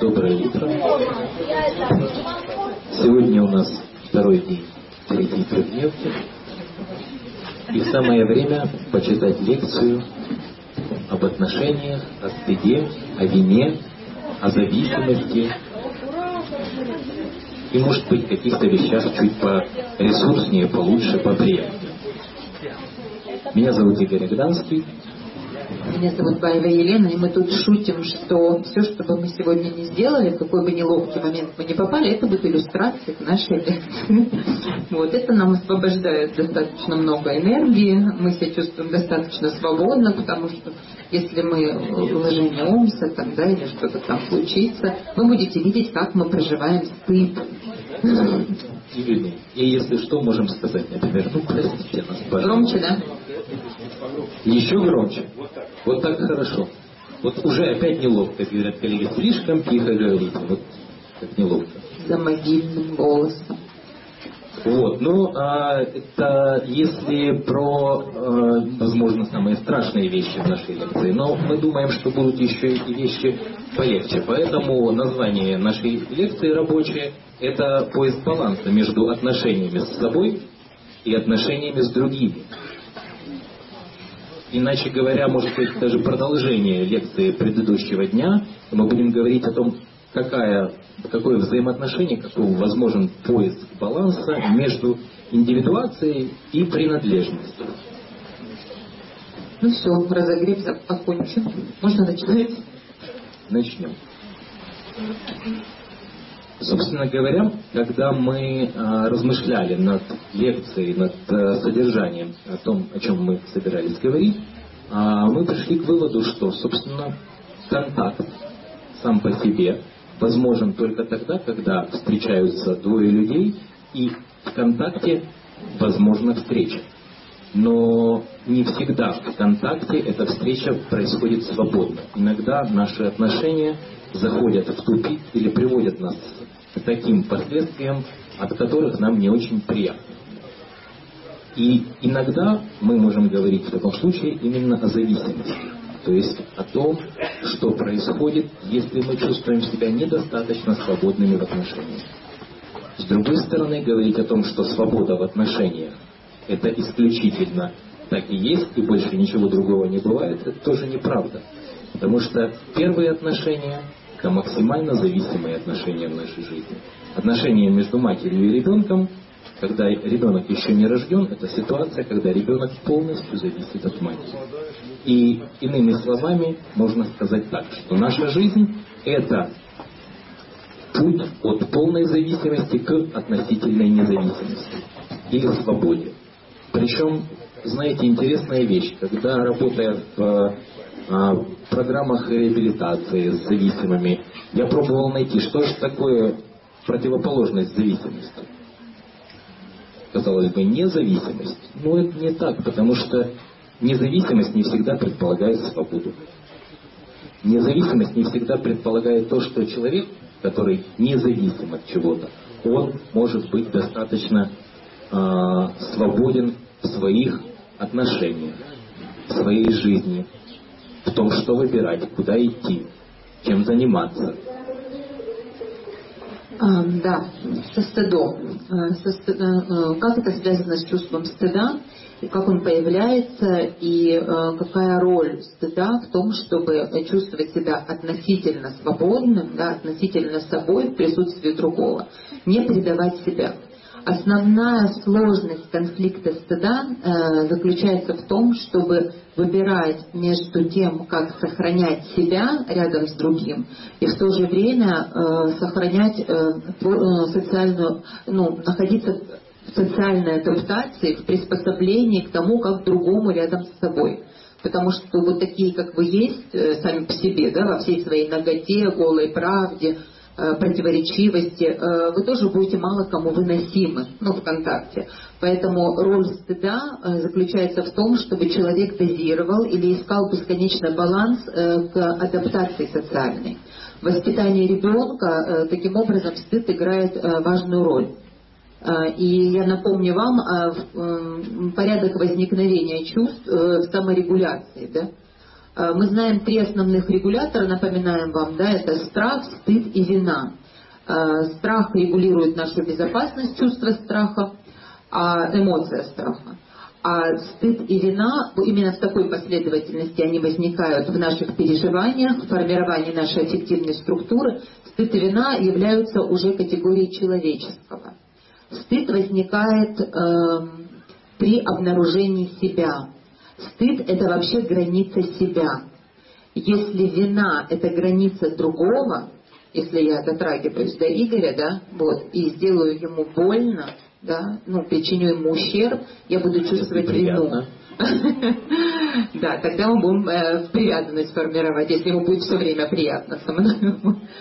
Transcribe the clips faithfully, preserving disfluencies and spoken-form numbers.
Доброе утро. Сегодня у нас второй день третьей трехдневки. И самое время почитать лекцию об отношениях, о стыде, о вине, о зависимости и, может быть, каких-то вещах чуть поресурснее, получше, поприятнее. Меня зовут Игорь Агданский. Меня зовут Баева Елена, и мы тут шутим, что все, что бы мы сегодня не сделали, в какой бы неловкий момент мы не попали, это будет иллюстрация к нашей лекции. Вот, это нам освобождает достаточно много энергии, мы себя чувствуем достаточно свободно, потому что если мы ложемемся там, да, или что-то там случится, вы будете видеть, как мы проживаем стыд. И если что, можем сказать, например, ну, простите нас, пожалуйста. Громче, да? Еще громче. Вот так хорошо. Вот уже опять неловко, говорят коллеги, слишком тихо говорите. Вот как неловко. За могильным голосом. Вот, ну, а, это если про, а, возможно, самые страшные вещи в нашей лекции, но мы думаем, что будут еще и вещи полегче. Поэтому название нашей лекции рабочее – это поиск баланса между отношениями с собой и отношениями с другими. Иначе говоря, может быть, даже продолжение лекции предыдущего дня, мы будем говорить о том, какая, какое взаимоотношение, какой возможен поиск баланса между индивидуацией и принадлежностью. Ну все, разогрев окончен. Можно начинать? Начнем. Собственно говоря, когда мы а, размышляли над лекцией, над а, содержанием, о том, о чем мы собирались говорить, а, мы пришли к выводу, что, собственно, контакт сам по себе возможен только тогда, когда встречаются двое людей, и в контакте возможна встреча. Но не всегда в контакте эта встреча происходит свободно. Иногда наши отношения заходят в тупик или приводят нас к таким последствиям, от которых нам не очень приятно. И иногда мы можем говорить в таком случае именно о зависимости. То есть о том, что происходит, если мы чувствуем себя недостаточно свободными в отношениях. С другой стороны, говорить о том, что свобода в отношениях – это исключительно так и есть, и больше ничего другого не бывает, это тоже неправда. Потому что первые отношения – это максимально зависимые отношения в нашей жизни. Отношения между матерью и ребенком, когда ребенок еще не рожден, это ситуация, когда ребенок полностью зависит от матери. И иными словами, можно сказать так, что наша жизнь – это путь от полной зависимости к относительной независимости или свободе. Причем, знаете, интересная вещь, когда, работая в в программах реабилитации с зависимыми, я пробовал найти, что же такое противоположность зависимости. Казалось бы, независимость. Но это не так, потому что независимость не всегда предполагает свободу. Независимость не всегда предполагает то, что человек, который независим от чего-то, он может быть достаточно э, свободен в своих отношениях, в своей жизни, в том, что выбирать, куда идти, чем заниматься. А, да, со стыдом. Со стыдом. Как это связано с чувством стыда, и как он появляется, и какая роль стыда в том, чтобы чувствовать себя относительно свободным, да, относительно собой в присутствии другого, не предавать себя. Основная сложность конфликта стыда э, заключается в том, чтобы выбирать между тем, как сохранять себя рядом с другим, и в то же время э, сохранять э, социальную, ну, находиться в социальной адаптации, в приспособлении к тому, как другому рядом с собой. Потому что вот такие, как вы есть, э, сами по себе, да, во всей своей наготе, голой правде, противоречивости, вы тоже будете мало кому выносимы, ну, в контакте. Поэтому роль стыда заключается в том, чтобы человек дозировал или искал бесконечный баланс к адаптации социальной. В воспитании ребенка таким образом стыд играет важную роль. И я напомню вам порядок возникновения чувств в саморегуляции, да? Мы знаем три основных регулятора, напоминаем вам, да, это страх, стыд и вина. Страх регулирует нашу безопасность, чувство страха, а эмоция страха. А стыд и вина, именно в такой последовательности они возникают в наших переживаниях, в формировании нашей аффективной структуры. Стыд и вина являются уже категорией человеческого. Стыд возникает э, при обнаружении себя. Стыд – это вообще граница себя. Если вина – это граница другого, если я дотрагиваюсь до Игоря, да, вот, и сделаю ему больно, да, ну, причиню ему ущерб, я буду чувствовать вину. Да, тогда мы будем э, привязанность формировать, если ему будет все время приятно со мной.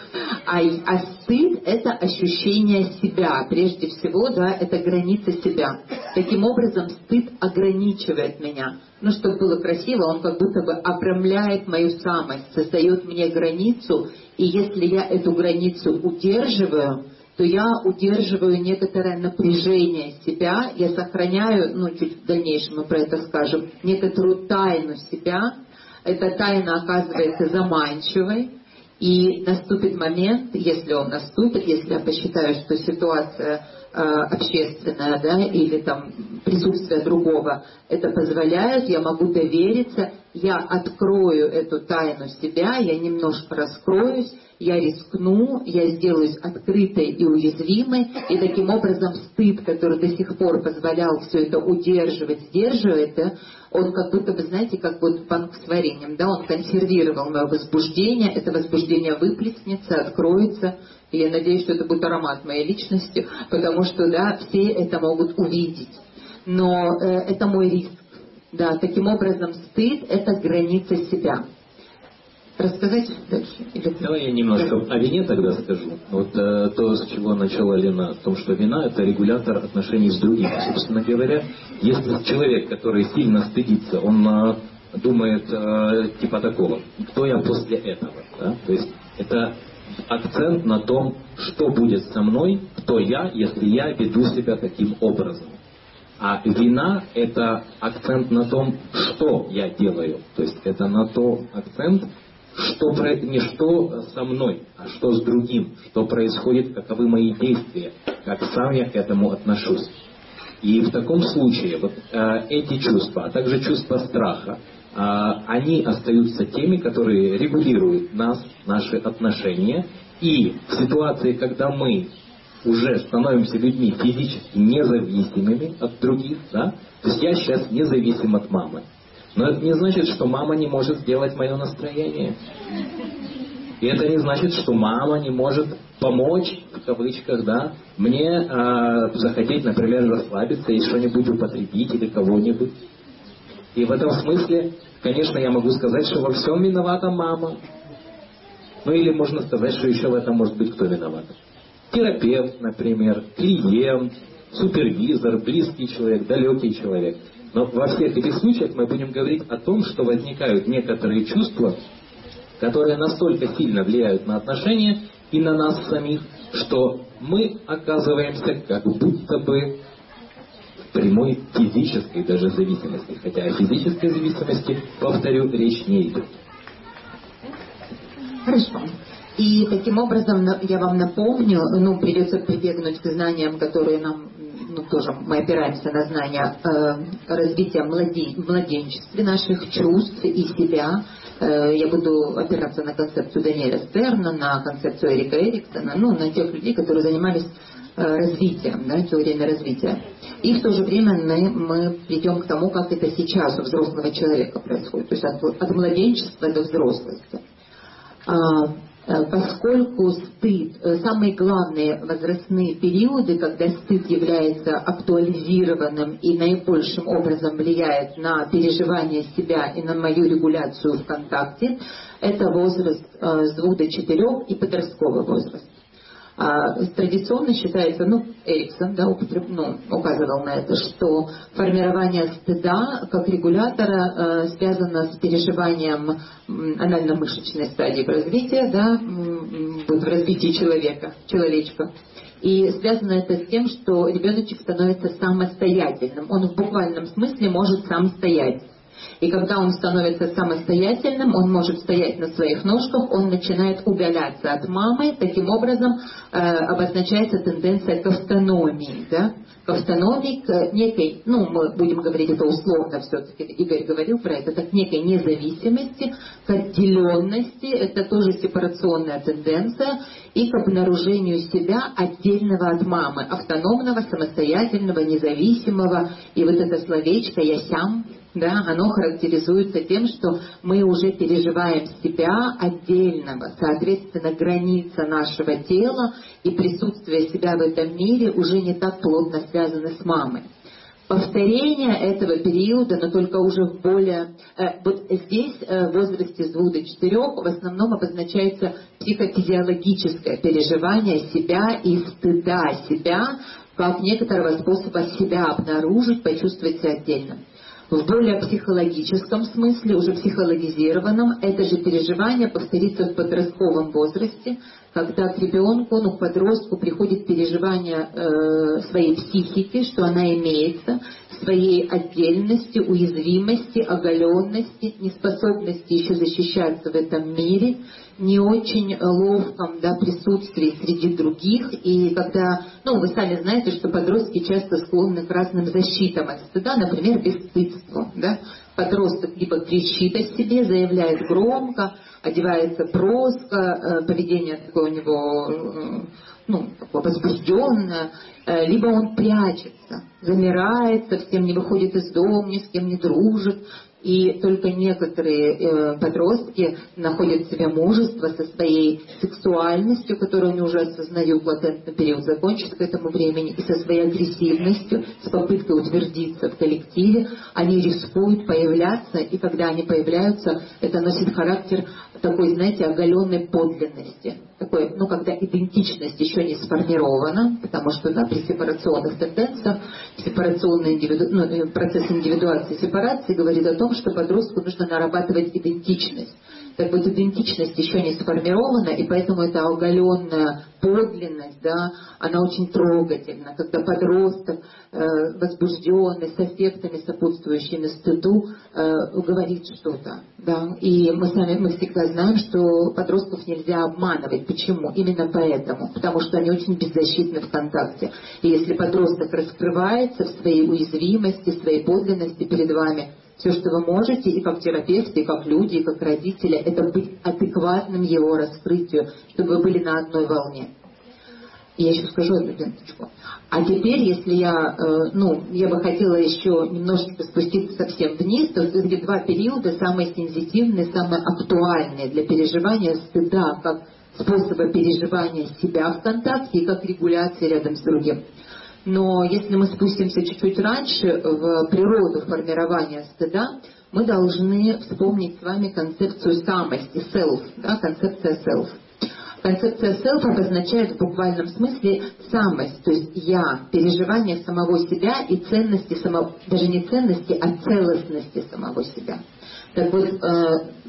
А, а стыд – это ощущение себя. Прежде всего, да, это граница себя. Таким образом, стыд ограничивает меня. Ну, чтобы было красиво, он как будто бы обрамляет мою самость, создает мне границу, и если я эту границу удерживаю, то я удерживаю некоторое напряжение себя, я сохраняю, ну, чуть в дальнейшем мы про это скажем, некоторую тайну себя. Эта тайна оказывается заманчивой, и наступит момент, если он наступит, если я посчитаю, что ситуация э, общественная, да, или там присутствие другого это позволяет, я могу довериться, я открою эту тайну себя, я немножко раскроюсь, я рискну, я сделаюсь открытой и уязвимой, и таким образом стыд, который до сих пор позволял все это удерживать, сдерживать, да, он как будто бы, знаете, как вот банк с вареньем, да, он консервировал мое возбуждение, это возбуждение выплеснется, откроется, и я надеюсь, что это будет аромат моей личности, потому что, да, все это могут увидеть. Но э, это мой риск, да, таким образом стыд – это граница себя. Рассказать дальше? Или... Давай я немножко о вине тогда скажу. Вот э, то, с чего начала Лена, в том, что вина – это регулятор отношений с другими. Собственно говоря, если человек, который сильно стыдится, он э, думает э, типа такого, кто я после этого, да? То есть это акцент на том, что будет со мной, кто я, если я веду себя таким образом. А вина – это акцент на том, что я делаю. То есть это на то акцент, что про... не что со мной, а что с другим, что происходит, каковы мои действия, как сам я к этому отношусь. И в таком случае вот, э, эти чувства, а также чувства страха, э, они остаются теми, которые регулируют нас, наши отношения. И в ситуации, когда мы уже становимся людьми физически независимыми от других, да, то есть я сейчас независим от мамы. Но это не значит, что мама не может сделать мое настроение. И это не значит, что мама не может помочь, в кавычках, да, мне э, захотеть, например, расслабиться и что-нибудь употребить или кого-нибудь. И в этом смысле, конечно, я могу сказать, что во всем виновата мама. Ну или можно сказать, что еще в этом может быть кто виноват. Терапевт, например, клиент, супервизор, близкий человек, далекий человек. Но во всех этих случаях мы будем говорить о том, что возникают некоторые чувства, которые настолько сильно влияют на отношения и на нас самих, что мы оказываемся как будто бы в прямой физической даже зависимости. Хотя о физической зависимости, повторю, речь не идет. Хорошо. И таким образом я вам напомню, ну, придется прибегнуть к знаниям, которые нам, ну, тоже мы опираемся на знания э, развития младен... в младенчестве наших чувств и себя. Э, я буду опираться на концепцию Даниэля Стерна, на концепцию Эрика Эриксона, ну, на тех людей, которые занимались э, развитием, да, теориями развития. И в то же время мы, мы придем к тому, как это сейчас у взрослого человека происходит, то есть от, от младенчества до взрослости. Поскольку стыд, самые главные возрастные периоды, когда стыд является актуализированным и наибольшим образом влияет на переживание себя и на мою регуляцию в контакте, это возраст с двух до четырех и подростковый возраст. А, традиционно считается, ну, Эриксон, да, употреб, ну, указывал на это, что формирование стыда как регулятора э, связано с переживанием анально-мышечной стадии развития, да, в развитии человека, человечка. И связано это с тем, что ребеночек становится самостоятельным. Он в буквальном смысле может сам стоять. И когда он становится самостоятельным, он может стоять на своих ножках, он начинает удаляться от мамы. Таким образом э, обозначается тенденция к автономии. Да? К автономии, к некой, ну мы будем говорить это условно, все-таки Игорь говорил про это, как некой независимости, к отделенности, это тоже сепарационная тенденция, и к обнаружению себя отдельного от мамы, автономного, самостоятельного, независимого. И вот это словечко «я сям», да, оно характеризуется тем, что мы уже переживаем себя отдельного. Соответственно, граница нашего тела и присутствие себя в этом мире уже не так плотно связаны с мамой. Повторение этого периода, но только уже в более... Э, вот здесь, э, в возрасте с двух до четырех, в основном обозначается психофизиологическое переживание себя и стыда себя, как некоторого способа себя обнаружить, почувствовать себя отдельно. В более психологическом смысле, уже психологизированном, это же переживание повторится в подростковом возрасте, когда к ребенку, ну, к подростку приходит переживание э, своей психики, что она имеется, своей отдельности, уязвимости, оголенности, неспособности еще защищаться в этом мире, не очень ловком, да, присутствии среди других. И когда, ну, вы сами знаете, что подростки часто склонны к разным защитам от стыда, например, бесстыдству. Да? Подросток либо кричит о себе, заявляет громко, одевается броско, поведение такое у него, ну, такое возбужденное, либо он прячется, замирает, совсем не выходит из дома, ни с кем не дружит. И только некоторые э, подростки находят в себе мужество со своей сексуальностью, которую они уже осознают, латентный период закончится к этому времени, и со своей агрессивностью, с попыткой утвердиться в коллективе. Они рискуют появляться, и когда они появляются, это носит характер такой, знаете, оголенной подлинности. Такой, ну, когда идентичность еще не сформирована, потому что, да, при сепарационных тенденциях, сепарационный индивиду... ну, процесс индивидуации и сепарации говорит о том, что подростку нужно нарабатывать идентичность. Так вот, идентичность еще не сформирована, и поэтому эта оголенная подлинность, да, она очень трогательна, когда подросток, э, возбужденный, с эффектами, сопутствующими стыду, э, говорит что-то. Да. И мы сами мы всегда знаем, что подростков нельзя обманывать. Почему? Именно поэтому. Потому что они очень беззащитны в контакте. И если подросток раскрывается в своей уязвимости, в своей подлинности перед вами, все, что вы можете, и как терапевты, и как люди, и как родители, это быть адекватным его раскрытию, чтобы вы были на одной волне. И я еще скажу одну минуточку. А теперь, если я, э, ну, я бы хотела еще немножечко спуститься совсем вниз, то эти два периода самые сенситивные, самые актуальные для переживания стыда, как способа переживания себя в контакте и как регуляции рядом с другим. Но если мы спустимся чуть-чуть раньше в природу формирования стыда, мы должны вспомнить с вами концепцию самости, self, да, концепция self. Концепция self обозначает в буквальном смысле самость, то есть я, переживание самого себя и ценности самого, даже не ценности, а целостности самого себя. Так вот, э,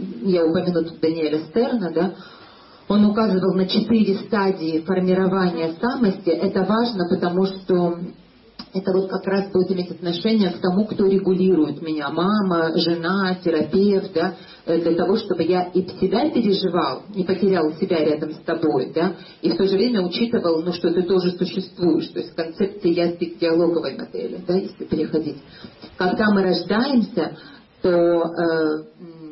я упомяну тут Даниэля Стерна, да, он указывал на четыре стадии формирования самости. Это важно, потому что это вот как раз будет иметь отношение к тому, кто регулирует меня. Мама, жена, терапевт, да, для того, чтобы я и себя переживал, не потерял себя рядом с тобой, да, и в то же время учитывал, ну, что ты тоже существуешь. То есть концепция я-спик-диалоговой модели, да, если переходить. Когда мы рождаемся, то... Э,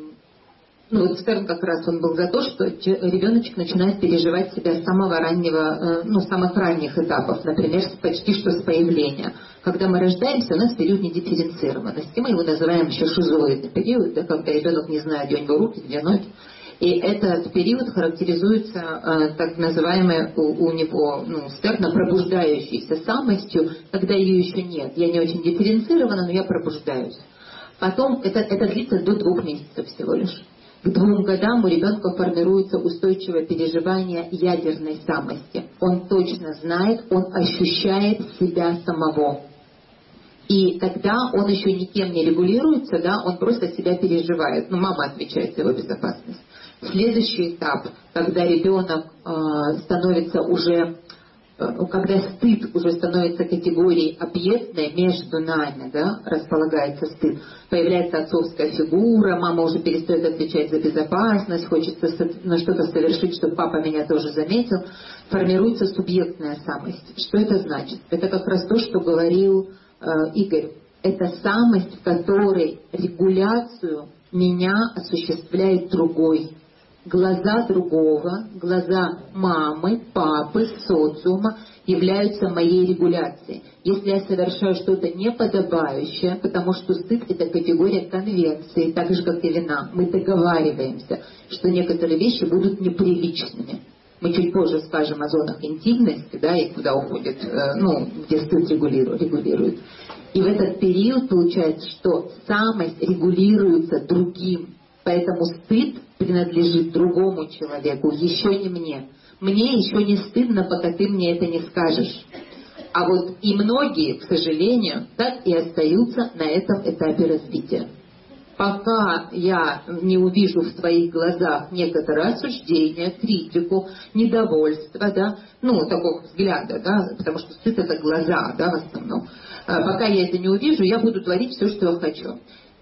Ну, вот Стерн как раз он был за то, что ребеночек начинает переживать себя с самого раннего, ну, с самых ранних этапов, например, почти что с появления. Когда мы рождаемся, у нас период недифференцированности. Мы его называем еще шизоидный период, да, когда ребенок не знает, где у него руки, где ноги. И этот период характеризуется э, так называемой у, у него, ну, Стерна, пробуждающейся самостью, когда ее еще нет. Я не очень дифференцирована, но я пробуждаюсь. Потом это, это длится до двух месяцев всего лишь. К двум годам у ребенка формируется устойчивое переживание ядерной самости. Он точно знает, он ощущает себя самого. И тогда он еще никем не регулируется, да, он просто себя переживает. Ну, мама отвечает за его безопасность. Следующий этап, когда ребенок э, становится уже когда стыд уже становится категорией объектной, между нами, да, располагается стыд, появляется отцовская фигура, мама уже перестает отвечать за безопасность, хочется на что-то совершить, чтобы папа меня тоже заметил, формируется субъектная самость. Что это значит? Это как раз то, что говорил э, Игорь. Это самость, в которой регуляцию меня осуществляет другой. Глаза другого, глаза мамы, папы, социума являются моей регуляцией. Если я совершаю что-то неподобающее, потому что стыд — это категория конвенции, так же, как и вина, мы договариваемся, что некоторые вещи будут неприличными. Мы чуть позже скажем о зонах интимности, да, и куда уходит, ну, где стыд регулирует, регулирует. И в этот период получается, что самость регулируется другим. Поэтому стыд принадлежит другому человеку, еще не мне. Мне еще не стыдно, пока ты мне это не скажешь. А вот и многие, к сожалению, так и остаются на этом этапе развития. Пока я не увижу в твоих глазах некоторое осуждение, критику, недовольство, да, ну, такого взгляда, да, потому что стыд — это глаза, да, в основном. Пока я это не увижу, я буду творить все, что я хочу.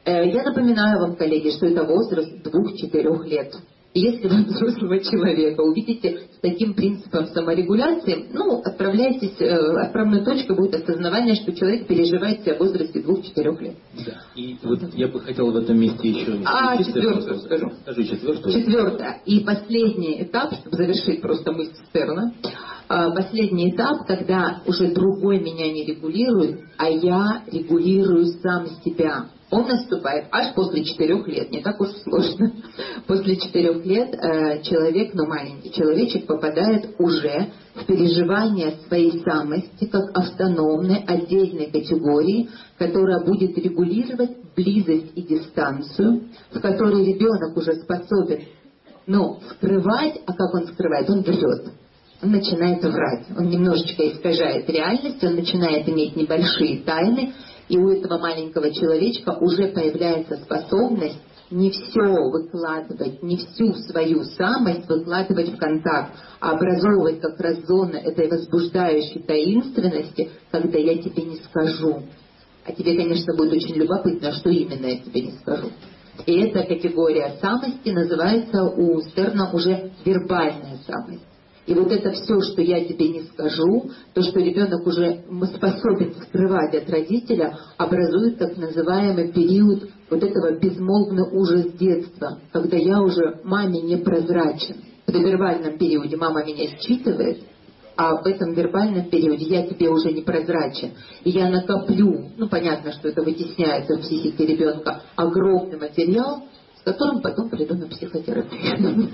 Я напоминаю вам, коллеги, что это возраст двух-четырех лет. И если вы взрослого человека увидите с таким принципом саморегуляции, ну, отправляйтесь, отправной точкой будет осознавание, что человек переживает себя в возрасте двух-четырех лет. Да. И вот я бы хотел в этом месте еще... А, четвертую скажу. Скажи четвертую. Четвертое. И последний этап, чтобы завершить просто мысль Стерна, последний этап, когда уже другой меня не регулирует, а я регулирую сам себя. Он наступает аж после четырех лет, не так уж сложно. После четырех лет э, человек, ну маленький человечек, попадает уже в переживание своей самости как автономной, отдельной категории, которая будет регулировать близость и дистанцию, в которой ребенок уже способен, ну, скрывать, а как он скрывает? Он врет. Он начинает врать, он немножечко искажает реальность, он начинает иметь небольшие тайны, и у этого маленького человечка уже появляется способность не все выкладывать, не всю свою самость выкладывать в контакт, а образовывать как раз зоны этой возбуждающей таинственности, когда я тебе не скажу. А тебе, конечно, будет очень любопытно, что именно я тебе не скажу. И эта категория самости называется у Стерна уже вербальная самость. И вот это все, что я тебе не скажу, то, что ребенок уже способен скрывать от родителя, образует так называемый период вот этого безмолвный ужас детства, когда я уже маме не прозрачен. В вербальном периоде мама меня считывает, а в этом вербальном периоде я тебе уже не прозрачен. И я накоплю, ну понятно, что это вытесняется в психике ребенка, огромный материал, с которым потом приду на психотерапию.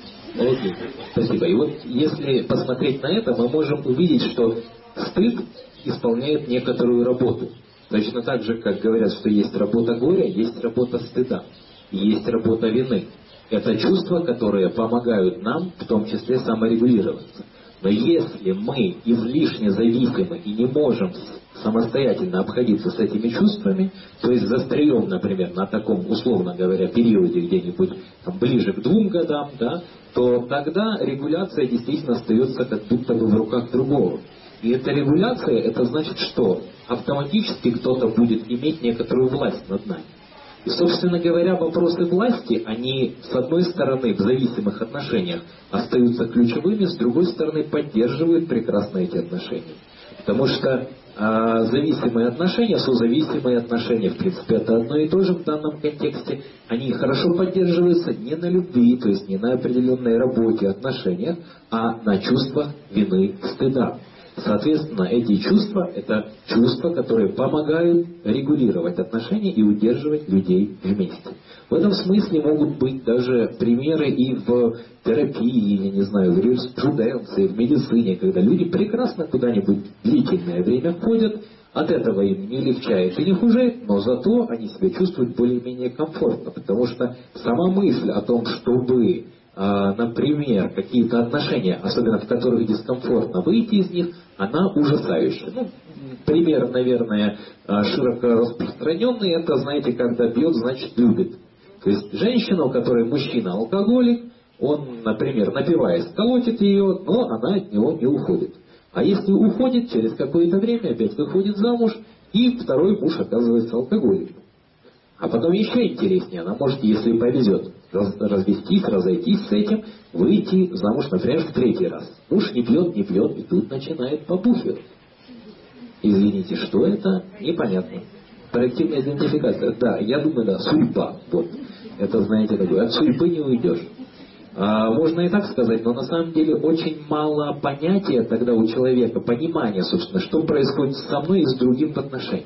Окей, спасибо. И вот если посмотреть на это, мы можем увидеть, что стыд исполняет некоторую работу. Точно так же, как говорят, что есть работа горя, есть работа стыда, есть работа вины. Это чувства, которые помогают нам, в том числе, саморегулироваться. Но если мы излишне зависимы и не можем самостоятельно обходиться с этими чувствами, то есть застреем, например, на таком, условно говоря, периоде где-нибудь там, ближе к двум годам, да, то тогда регуляция действительно остается как будто бы в руках другого. И эта регуляция, это значит что? Автоматически кто-то будет иметь некоторую власть над нами. И, собственно говоря, вопросы власти, они, с одной стороны, в зависимых отношениях остаются ключевыми, с другой стороны, поддерживают прекрасно эти отношения. Потому что а, зависимые отношения, созависимые отношения, в принципе, это одно и то же в данном контексте. Они хорошо поддерживаются не на любви, то есть не на определенной работе, отношениях, а на чувствах вины, стыда. Соответственно, эти чувства – это чувства, которые помогают регулировать отношения и удерживать людей вместе. В этом смысле могут быть даже примеры и в терапии, я не знаю, в юриспруденции, в медицине, когда люди прекрасно куда-нибудь длительное время ходят, от этого им не легчает и не хуже, но зато они себя чувствуют более-менее комфортно, потому что сама мысль о том, чтобы, например, какие-то отношения, особенно в которых дискомфортно выйти из них, она ужасающая. Ну, пример, наверное, широко распространенный, это, знаете, когда бьет, значит любит. То есть женщина, у которой мужчина алкоголик, он, например, напиваясь, колотит ее, но она от него не уходит. А если уходит, через какое-то время опять выходит замуж, и второй муж оказывается алкоголиком. А потом еще интереснее, она может, если повезет, развестись, разойтись с этим, выйти замуж, например, в третий раз. Муж не пьет, не пьет, и тут начинает побухивать. Извините, что это? Непонятно. Проективная идентификация. Да, я думаю, да, судьба. Вот. Это, знаете, такое. От судьбы не уйдешь. А, можно и так сказать, но на самом деле очень мало понятия тогда у человека, понимания, собственно, что происходит со мной и с другим в отношениях.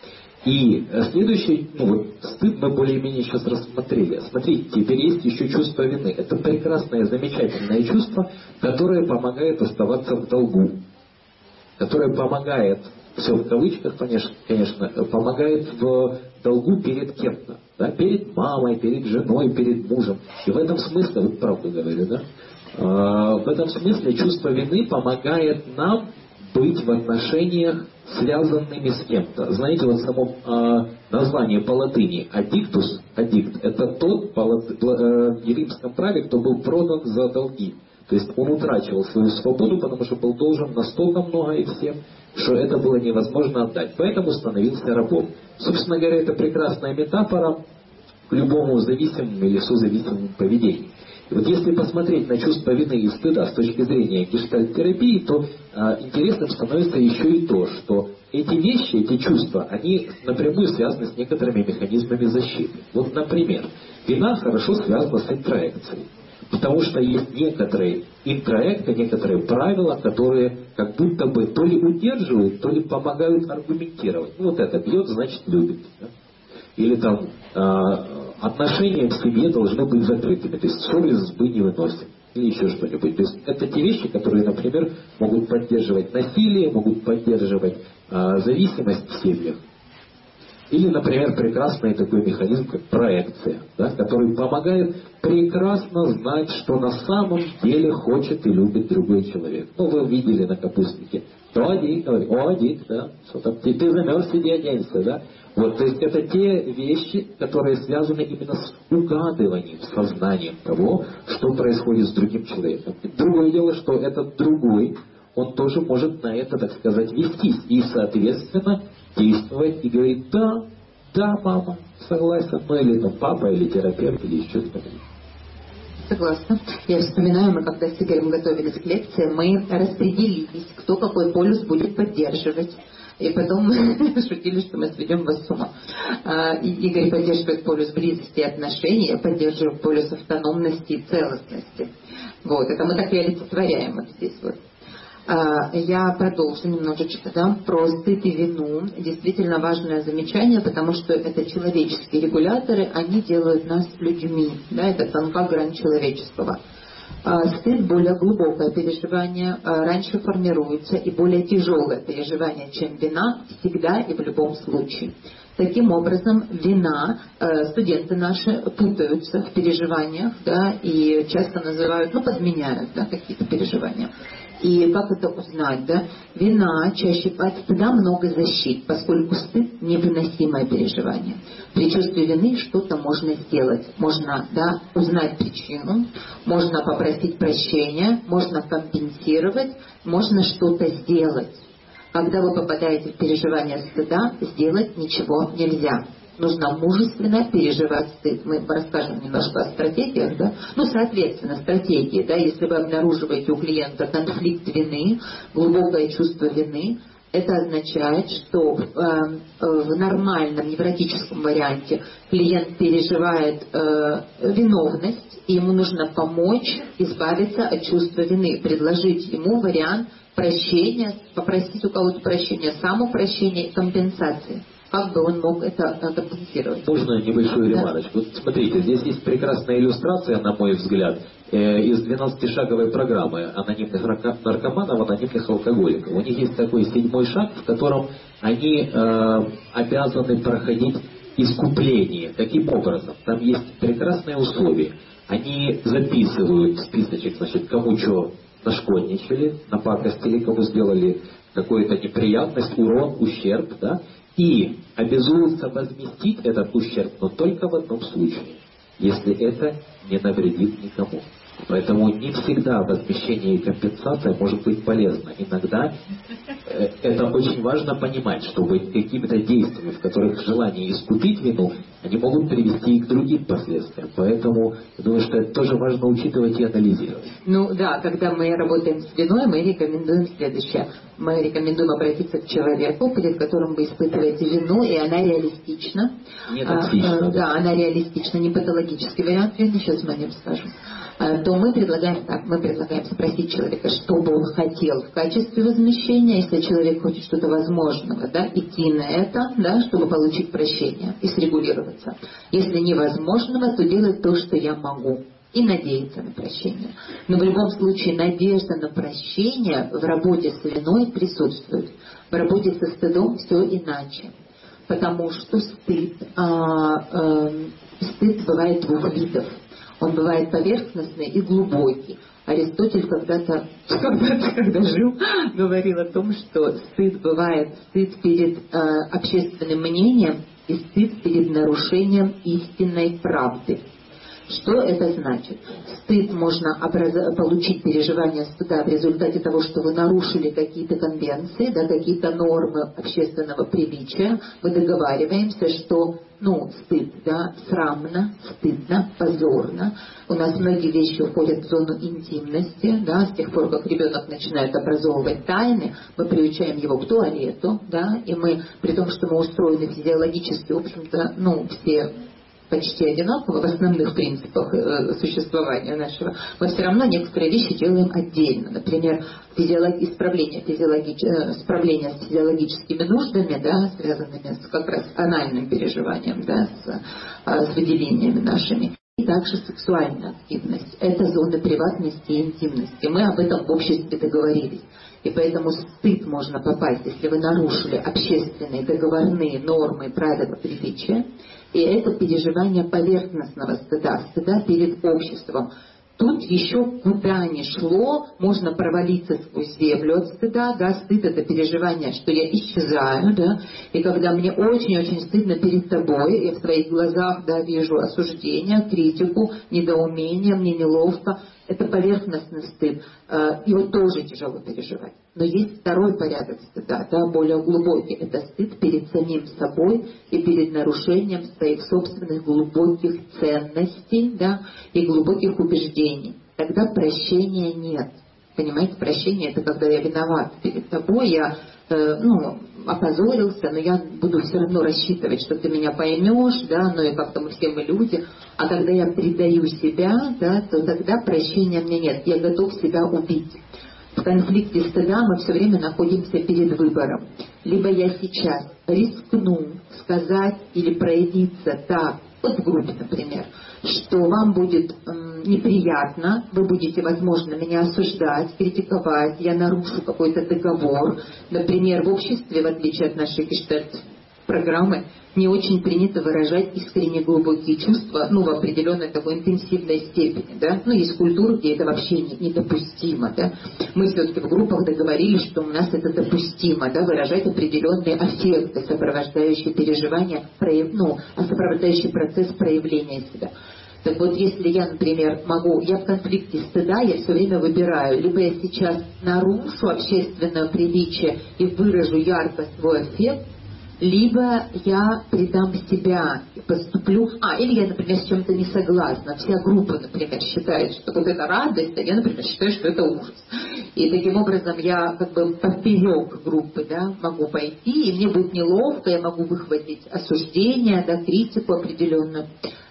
И следующий, ну вот, стыд мы более-менее сейчас рассмотрели. Смотрите, теперь есть еще чувство вины. Это прекрасное, замечательное чувство, которое помогает оставаться в долгу. Которое помогает, все в кавычках, конечно, конечно помогает в долгу перед кем-то. Да? Перед мамой, перед женой, перед мужем. И в этом смысле, вот правду говорю, да? А, в этом смысле чувство вины помогает нам быть в отношениях, связанными с кем-то. Знаете, вот само э, название по латыни «аддиктус», «аддикт» — это тот по лат... э, в римском праве, кто был продан за долги. То есть он утрачивал свою свободу, потому что был должен настолько много и всем, что это было невозможно отдать. Поэтому становился рабом. Собственно говоря, это прекрасная метафора к любому зависимому или созависимому поведению. И вот если посмотреть на чувство вины и стыда с точки зрения гештальт-терапии, то а, интересным становится еще и то, что эти вещи, эти чувства, они напрямую связаны с некоторыми механизмами защиты. Вот, например, вина хорошо связана с интроекцией. Потому что есть некоторые интроекты, некоторые правила, которые как будто бы то ли удерживают, то ли помогают аргументировать. Ну вот это бьет, значит любит. Да? Или там а, отношения в семье должны быть закрытыми, то есть ссоры из избы не выносим. Или еще что-нибудь. То есть это те вещи, которые, например, могут поддерживать насилие, могут поддерживать а, зависимость в семьях. Или, например, прекрасный такой механизм, как проекция, да, который помогает прекрасно знать, что на самом деле хочет и любит другой человек. Ну, вы видели на капустнике. То один, говорит, о, один, да, что там, ты, ты замерз, иди оденься, да. Вот, то есть это те вещи, которые связаны именно с угадыванием, с сознанием того, что происходит с другим человеком. Другое дело, что этот другой, он тоже может на это, так сказать, вестись. И, соответственно, действовать и говорить, да, да, мама, согласен, ну или там папа, или терапевт, или еще что-то. Согласна. Я вспоминаю, мы когда с Игорем готовились к лекции, мы распределились, кто какой полюс будет поддерживать. И потом мы шутили, что мы сведем вас с ума. И Игорь поддерживает полюс близости и отношений, я поддерживаю полюс автономности и целостности. Вот, это мы так и олицетворяем вот здесь вот. Я продолжу немножечко, да, про стыд и вину. Действительно важное замечание, потому что это человеческие регуляторы, они делают нас людьми, да, это тонкая грань человеческого. Стыд — более глубокое переживание, раньше формируется, и более тяжелое переживание, чем вина, всегда и в любом случае. Таким образом, вина, студенты наши путаются в переживаниях, да, и часто называют, ну, подменяют, да, какие-то переживания. И как это узнать, да? Вина чаще от стыда много защит, поскольку стыд — невыносимое переживание. При чувстве вины что-то можно сделать. Можно, да, узнать причину, можно попросить прощения, можно компенсировать, можно что-то сделать. Когда вы попадаете в переживание стыда, сделать ничего нельзя. Нужно мужественно переживать стыд. Мы расскажем немножко о стратегиях, да? Ну, соответственно, стратегии, да, если вы обнаруживаете у клиента конфликт вины, глубокое чувство вины, это означает, что э, в нормальном невротическом варианте клиент переживает э, виновность, и ему нужно помочь избавиться от чувства вины, предложить ему вариант прощения, попросить у кого-то прощения, самопрощения и компенсации. Как бы он мог это компенсировать? Можно небольшую ремарочку? Да. Вот смотрите, здесь есть прекрасная иллюстрация, на мой взгляд, э, из двенадцатишаговой программы анонимных наркоманов, анонимных алкоголиков. У них есть такой седьмой шаг, в котором они э, обязаны проходить искупление. Каким образом? Там есть прекрасные условия. Они записывают списочек, значит, кому что нашкодничали, напакостили, кому сделали какую-то неприятность, урон, ущерб, да, и обязуются возместить этот ущерб, но только в одном случае, если это не навредит никому. Поэтому не всегда возмещение и компенсация может быть полезна. Иногда э, это очень важно понимать, чтобы какими-то действиями, в которых желание искупить вину, они могут привести и к другим последствиям. Поэтому я думаю, что это тоже важно учитывать и анализировать. Ну да, когда мы работаем с виной, мы рекомендуем следующее. Мы рекомендуем обратиться к человеку, перед которым вы испытываете вину, и она реалистична. Не токсично, а, да. Да, она реалистична, не патологический вариант вины, сейчас мы о нем скажем. То мы предлагаем так, мы предлагаем спросить человека, что бы он хотел в качестве возмещения, если человек хочет что-то возможного, да, идти на это, да, чтобы получить прощение и срегулироваться. Если невозможного, то делать то, что я могу. И надеяться на прощение. Но в любом случае надежда на прощение в работе с виной присутствует. В работе со стыдом все иначе. Потому что стыд, а, а, стыд бывает двух видов. Он бывает поверхностный и глубокий. Аристотель когда-то, когда-то, когда жил, говорил о том, что стыд бывает стыд перед э, общественным мнением и стыд перед нарушением истинной правды. Что это значит? Стыд можно образ... получить переживание стыда в результате того, что вы нарушили какие-то конвенции, да, какие-то нормы общественного приличия. Мы договариваемся, что ну, стыд, да, срамно, стыдно, позорно. У нас многие вещи уходят в зону интимности, да, с тех пор, как ребенок начинает образовывать тайны, мы приучаем его к туалету, да, и мы, при том, что мы устроены физиологически, в общем-то, ну, все почти одинаково в основных принципах э, существования нашего, мы все равно некоторые вещи делаем отдельно. Например, физиолог... исправление, физиологич... э, справление с физиологическими нуждами, да, связанными с как раз анальным переживанием, да, с, э, с выделениями нашими. И также сексуальная активность. Это зоны приватности и интимности. Мы об этом в обществе договорились. И поэтому стыд можно попасть, если вы нарушили общественные договорные нормы и правила приличия. И это переживание поверхностного стыда, стыда перед обществом. Тут еще куда ни шло, можно провалиться сквозь землю от стыда, да, стыд это переживание, что я исчезаю, да, и когда мне очень-очень стыдно перед тобой, я в твоих глазах, да, вижу осуждение, критику, недоумение, мне неловко, это поверхностный стыд, его тоже тяжело переживать. Но есть второй порядок стыда, да, более глубокий, это стыд перед самим собой и перед нарушением своих собственных глубоких ценностей, да, и глубоких убеждений. Тогда прощения нет. Понимаете, прощение это когда я виноват перед тобой, я э, ну, опозорился, но я буду все равно рассчитывать, что ты меня поймешь, да, ну и как-то мы все мы люди. А когда я предаю себя, да, то тогда прощения мне нет. Я готов себя убить. В конфликте стыда мы все время находимся перед выбором. Либо я сейчас рискну сказать или проявиться так, вот в группе, например, что вам будет м, неприятно, вы будете, возможно, меня осуждать, критиковать, я нарушу какой-то договор. Например, в обществе, в отличие от нашей гештальт-программы, не очень принято выражать искренне глубокие чувства, ну, в определенной такой интенсивной степени, да. Ну, есть культуры, где это вообще не, недопустимо, да. Мы все-таки в группах договорились, что у нас это допустимо, да, выражать определенные аффекты, сопровождающие переживания, прояв... ну, сопровождающий процесс проявления себя. Так вот, если я, например, могу, я в конфликте стыда, я все время выбираю, либо я сейчас нарушу общественное приличие и выражу ярко свой аффект, либо я предам себя и поступлю... А, или я, например, с чем-то не согласна. Вся группа, например, считает, что вот это радость, а я, например, считаю, что это ужас. И таким образом я как бы поперек группы, да, могу пойти, и мне будет неловко, я могу выхватить осуждение, да, критику определенную.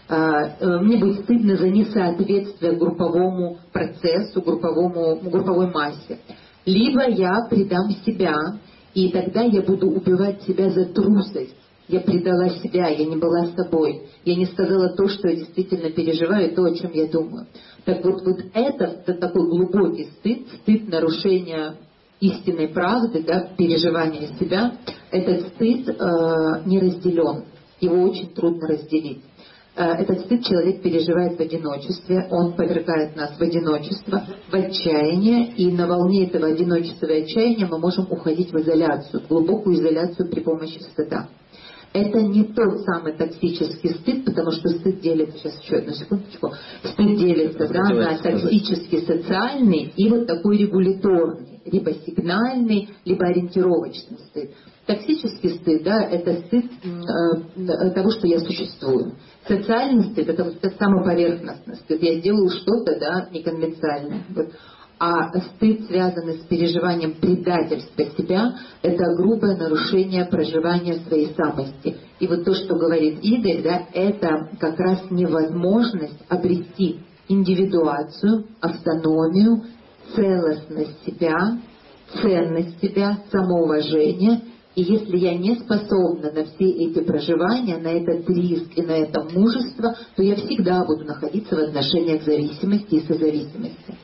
Мне будет стыдно за несоответствие групповому процессу, групповому, групповой массе. Либо я предам себя, и тогда я буду убивать себя за трусость. Я предала себя, я не была собой. Я не сказала то, что я действительно переживаю, то, о чем я думаю. Так вот, вот это, это такой глубокий стыд, стыд нарушения истинной правды, да, переживания себя. Этот стыд э, не разделен, его очень трудно разделить. Этот стыд человек переживает в одиночестве, он повергает нас в одиночество, в отчаяние, и на волне этого одиночества и отчаяния мы можем уходить в изоляцию, в глубокую изоляцию при помощи стыда. Это не тот самый токсический стыд, потому что стыд делится, сейчас еще одну секундочку, стыд делится да, на токсический социальный и вот такой регуляторный, либо сигнальный, либо ориентировочный стыд. Токсический стыд, да, это стыд э, того, что я существую. Социальный стыд, это вот самый поверхностный стыд. Я сделаю что-то, да, неконвенциальное. Вот. А стыд, связанный с переживанием предательства себя, это грубое нарушение проживания своей самости. И вот то, что говорит Игорь, да, это как раз невозможность обрести индивидуацию, автономию, целостность себя, ценность себя, самоуважение. И если я не способна на все эти проживания, на этот риск и на это мужество, то я всегда буду находиться в отношениях зависимости и созависимости.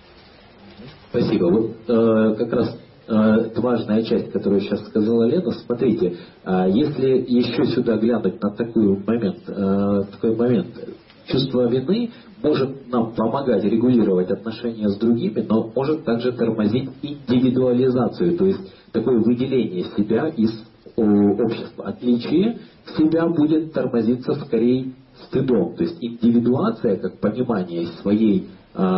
Спасибо. Вот э, как раз э, это важная часть, которую сейчас сказала Лена. Смотрите, э, если еще сюда глянуть на такой момент, э, такой момент, чувство вины может нам помогать регулировать отношения с другими, но может также тормозить индивидуализацию, то есть такое выделение себя из о, общества. Отличие себя будет тормозиться скорее стыдом, то есть индивидуация, как понимание своей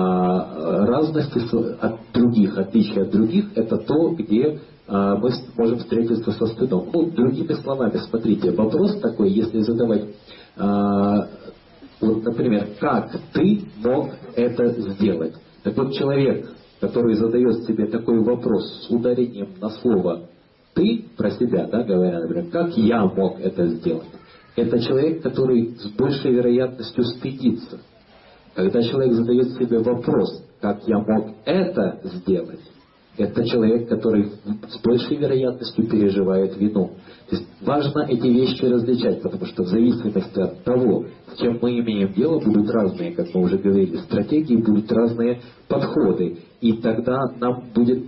разности от других, отличия от других, это то, где а, мы можем встретиться со стыдом. Ну, другими словами, смотрите, вопрос такой, если задавать, а, вот, например, как ты мог это сделать? Так вот, человек, который задает себе такой вопрос с ударением на слово «ты», про себя, да, говоря, например, как я мог это сделать? Это человек, который с большей вероятностью стыдится. Когда человек задает себе вопрос, как я мог это сделать, это человек, который с большей вероятностью переживает вину. То есть важно эти вещи различать, потому что в зависимости от того, с чем мы имеем дело, будут разные, как мы уже говорили, стратегии, будут разные подходы. И тогда нам будет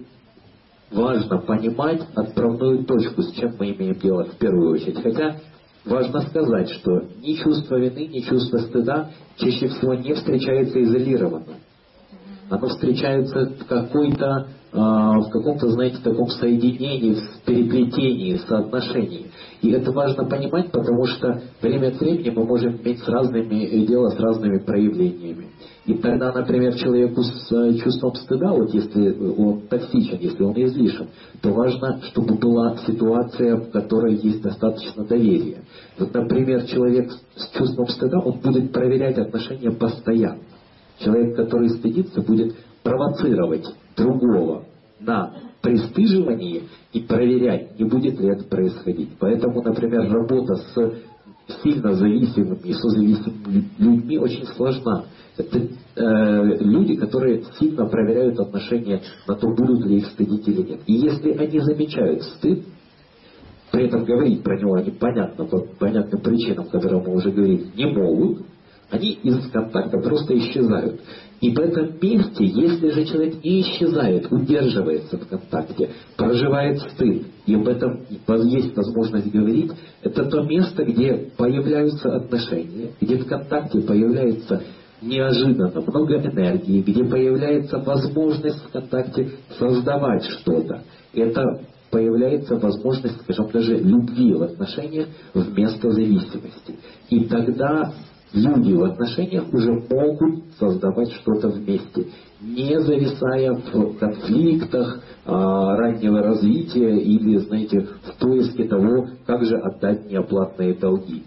важно понимать отправную точку, с чем мы имеем дело в первую очередь. Хотя важно сказать, что ни чувство вины, ни чувство стыда чаще всего не встречается изолированно. Оно встречается в какой-то, э, в каком-то, знаете, таком соединении, в переплетении, соотношении. И это важно понимать, потому что время от времени мы можем иметь с разными, дело с разными проявлениями. И тогда, например, человеку с э, чувством стыда, вот если он токсичен, если он излишен, то важно, чтобы была ситуация, в которой есть достаточно доверия. Вот, например, человек с чувством стыда, он будет проверять отношения постоянно. Человек, который стыдится, будет провоцировать другого на пристыживание и проверять, не будет ли это происходить. Поэтому, например, работа с сильно зависимыми и созависимыми людьми очень сложна. Это э, люди, которые сильно проверяют отношения на то, будут ли их стыдить или нет. И если они замечают стыд, при этом говорить про него они понятно, по понятным причинам, которые мы уже говорили, не могут, они из контакта просто исчезают. И в этом месте, если же человек не исчезает, удерживается в контакте, проживает стыд, и об этом есть возможность говорить, это то место, где появляются отношения, где в контакте появляется неожиданно много энергии, где появляется возможность в контакте создавать что-то. Это появляется возможность, скажем, даже любви в отношениях вместо зависимости. И тогда люди в отношениях уже могут создавать что-то вместе, не зависая в конфликтах а, раннего развития или, знаете, в поиске того, как же отдать неоплатные долги.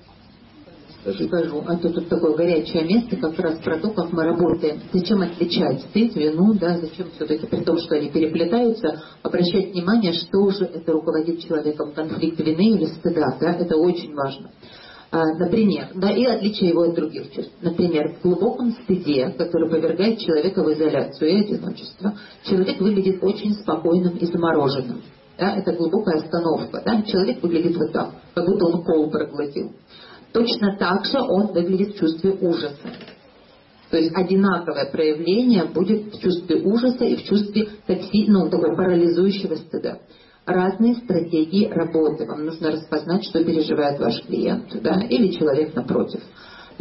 Скажи. Скажу, а то тут такое горячее место, как раз про то, как мы работаем. Зачем отличать стыд, вину, да, зачем все-таки, при том, что они переплетаются, обращать внимание, что же это руководит человеком, конфликт вины или стыда, да, это очень важно. А, например, да, и отличие его от других чувств. Например, в глубоком стыде, который повергает человека в изоляцию и одиночество, человек выглядит очень спокойным и замороженным. Да, это глубокая остановка. Да? Человек выглядит вот так, как будто он кол проглотил. Точно так же он выглядит в чувстве ужаса. То есть одинаковое проявление будет в чувстве ужаса и в чувстве такси, ну, такого парализующего стыда. Разные стратегии работы. Вам нужно распознать, что переживает ваш клиент, да, или человек напротив.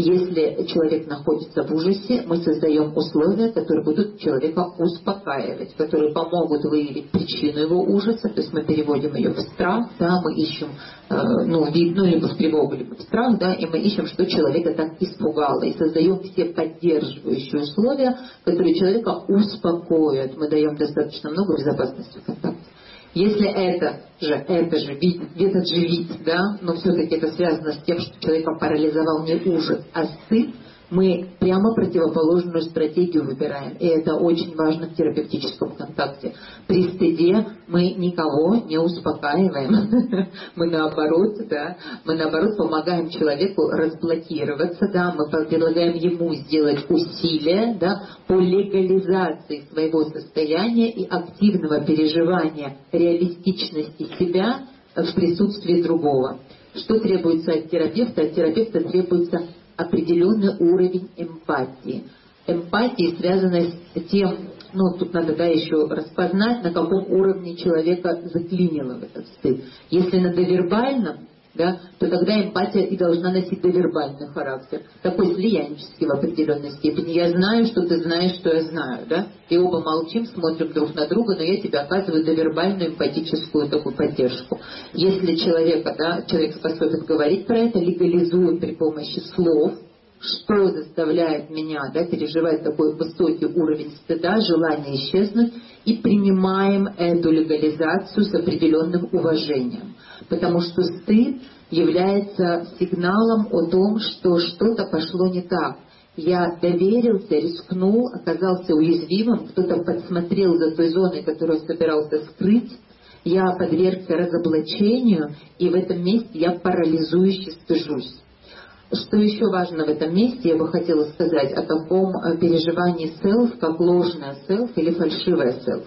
Если человек находится в ужасе, мы создаем условия, которые будут человека успокаивать, которые помогут выявить причину его ужаса, то есть мы переводим ее в страх, да, мы ищем, э, ну, вид, ну, либо в тревогу, либо в страх, да, и мы ищем, что человека так испугало, и создаем все поддерживающие условия, которые человека успокоят. Мы даем достаточно много безопасности в контакте. Если это же, это же вид, этот же вид, да, но все-таки это связано с тем, что человека парализовал не ужас, а стыд, мы прямо противоположную стратегию выбираем. И это очень важно в терапевтическом контакте. При стыде мы никого не успокаиваем. Мы наоборот, да, мы наоборот помогаем человеку разблокироваться, да, мы предлагаем ему сделать усилия, да, по легализации своего состояния и активного переживания реалистичности себя в присутствии другого. Что требуется от терапевта? От терапевта требуется определенный уровень эмпатии. Эмпатия связана с тем, ну, тут надо, да, еще распознать, на каком уровне человека заклинило в этот стыд. Если на довербальном, да, то тогда эмпатия и должна носить довербальный характер, такой слиянческий в определенной степени. Я знаю, что ты знаешь, что я знаю, да, и оба молчим, смотрим друг на друга, но я тебе оказываю довербальную эмпатическую такую поддержку. Если человека, да, человек способен говорить про это, легализуем при помощи слов, что заставляет меня, да, переживать такой высокий уровень стыда, желание исчезнуть, и принимаем эту легализацию с определенным уважением. Потому что стыд является сигналом о том, что что-то пошло не так. Я доверился, рискнул, оказался уязвимым, кто-то подсмотрел за той зоной, которую собирался скрыть, я подвергся разоблачению, и в этом месте я парализующе стыжусь. Что еще важно в этом месте, я бы хотела сказать о таком переживании self, как ложное self или фальшивое self.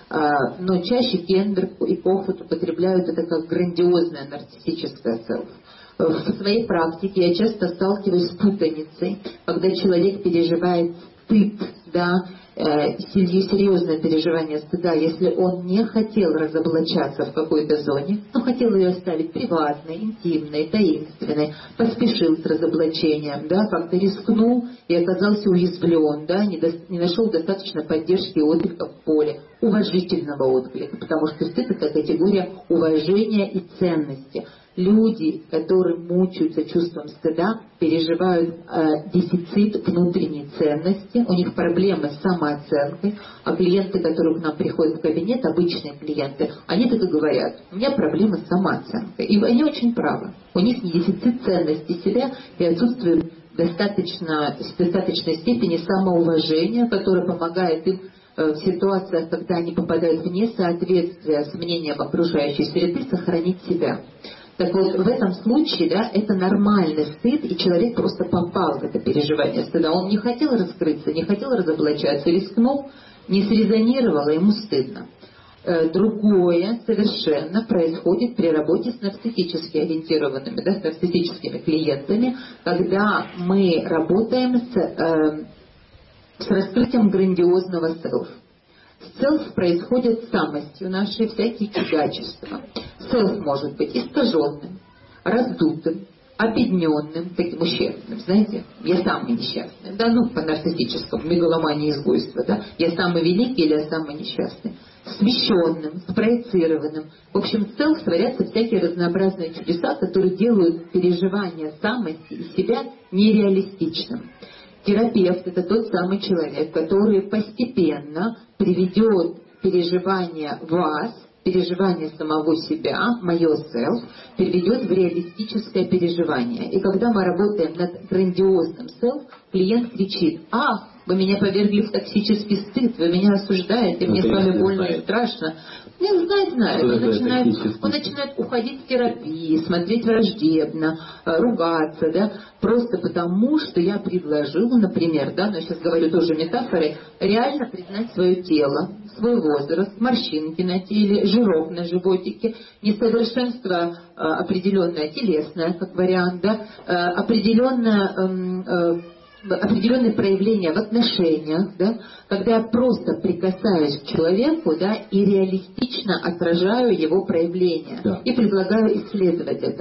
Но чаще Кендер и Кофут употребляют это как грандиозное нарциссическое self. В своей практике я часто сталкиваюсь с путаницей, когда человек переживает стыд, да, э, серьезное переживание стыда, если он не хотел разоблачаться в какой-то зоне, но хотел ее оставить приватной, интимной, таинственной, поспешил с разоблачением, да, как-то рискнул и оказался уязвлен, да, не, до, не нашел достаточно поддержки и отклика в поле, уважительного отклика, потому что стыд — это категория уважения и ценности. Люди, которые мучаются чувством стыда, переживают э, дефицит внутренней ценности, у них проблемы с самооценкой, а клиенты, которые к нам приходят в кабинет, обычные клиенты, они так и говорят: у меня проблемы с самооценкой. И они очень правы. У них не дефицит ценности себя и отсутствие достаточно, в достаточной степени самоуважения, которое помогает им в ситуациях, когда они попадают в несоответствие с мнением окружающей среды, сохранить себя. Так вот, в этом случае, да, это нормальный стыд, и человек просто попал в это переживание стыда. Он не хотел раскрыться, не хотел разоблачаться, рискнул, не срезонировало, ему стыдно. Другое совершенно происходит при работе с нарциссически ориентированными, да, с нарциссическими клиентами, когда мы работаем с, э, с раскрытием грандиозного селф. Селф происходит самостью нашей, всякие чудачества. Селф может быть искаженным, раздутым, обедненным, таким ущербным, знаете, я самый несчастный, да, ну, по нарциссическому, мегаломания, изгойства, да, я самый великий или я самый несчастный, смещенным, спроецированным. В общем, селф творятся всякие разнообразные чудеса, которые делают переживание самости и себя нереалистичным. Терапевт — это тот самый человек, который постепенно приведет переживание вас, переживание самого себя, мое self, переведет в реалистическое переживание. И когда мы работаем над грандиозным self, клиент кричит: «Ах, вы меня повергли в токсический стыд, вы меня осуждаете, мне с вами больно и страшно». Не знает, знает. Он начинает, он начинает уходить в терапии, смотреть враждебно, ругаться, да, просто потому, что я предложил, например, да, но я сейчас говорю тоже метафорой, реально признать свое тело, свой возраст, морщинки на теле, жирок на животике, несовершенство э, определенное телесное, как вариант, да, э, определенное э, э, определенные проявления в отношениях, да, когда я просто прикасаюсь к человеку, да, и реалистично отражаю его проявления, да, и предлагаю исследовать это.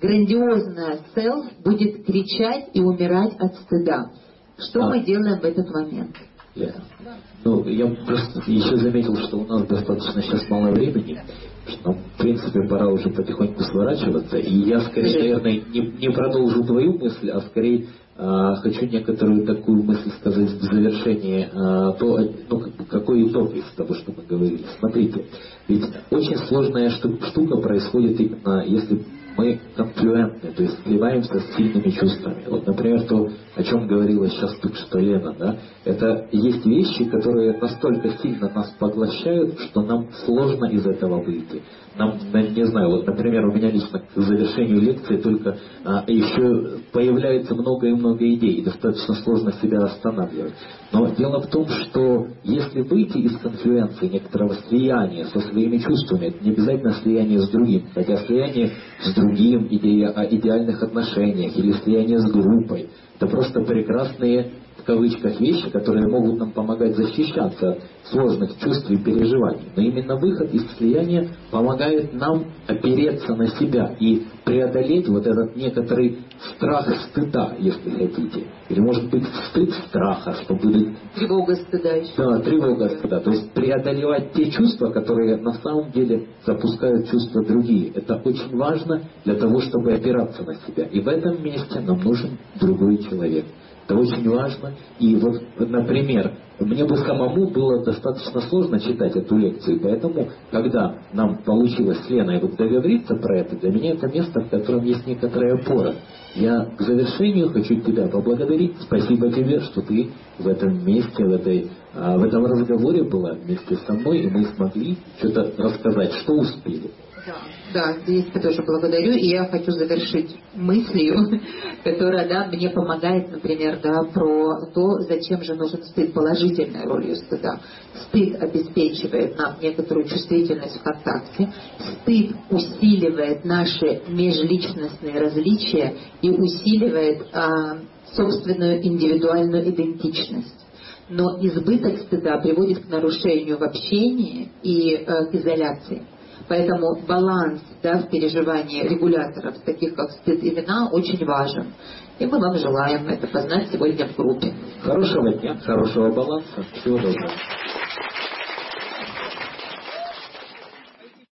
грандиозное селф будет кричать и умирать от стыда. Что а. мы делаем в этот момент? Yeah. Ну, я просто еще заметил, что у нас достаточно сейчас мало времени, что нам, в принципе, пора уже потихоньку сворачиваться. И я, скорее, наверное, не, не продолжу твою мысль, а скорее а, хочу некоторую такую мысль сказать в завершении, а, то, ну, какой итог из того, что мы говорили. Смотрите, ведь очень сложная штука происходит именно, если мы конфлюентны, то есть сливаемся с сильными чувствами. Вот, например, то, о чем говорила сейчас тут что Лена, да, это есть вещи, которые настолько сильно нас поглощают, что нам сложно из этого выйти. Нам, не знаю, вот, например, у меня лично к завершению лекции только а, еще появляется много и много идей, и достаточно сложно себя останавливать. Но дело в том, что если выйти из конфлюенции, некоторого слияния со своими чувствами, это не обязательно слияние с другим, хотя слияние с другим, идея о идеальных отношениях или слияние с группой, это просто прекрасные, в кавычках, вещи, которые могут нам помогать защищаться от сложных чувств и переживаний. Но именно выход из слияния помогает нам опереться на себя и преодолеть вот этот некоторый страх стыда, если хотите. Или может быть стыд страха, что будет... Тревога стыда еще. Да, тревога стыда. То есть преодолевать те чувства, которые на самом деле запускают чувства другие. Это очень важно для того, чтобы опираться на себя. И в этом месте нам нужен другой человек. Это очень важно. И вот, например, мне бы самому было достаточно сложно читать эту лекцию, поэтому, когда нам получилось с Леной вот договориться про это, для меня это место, в котором есть некоторая опора. Я к завершению хочу тебя поблагодарить. Спасибо тебе, что ты в этом месте, в, этой, в этом разговоре была вместе со мной, и мы смогли что-то рассказать, что успели. Да, да, здесь я тоже благодарю, и я хочу завершить мыслью, которая, да, мне помогает, например, да, про то, зачем же нужен стыд, положительной ролью стыда. Стыд обеспечивает нам некоторую чувствительность в контакте, стыд усиливает наши межличностные различия и усиливает а, собственную индивидуальную идентичность. Но избыток стыда приводит к нарушению в общении и э, к изоляции. Поэтому баланс, да, в переживании регуляторов, таких как стыд и вина, очень важен. И мы вам желаем это познать сегодня в группе. Хорошего дня, хорошего баланса. Всего доброго.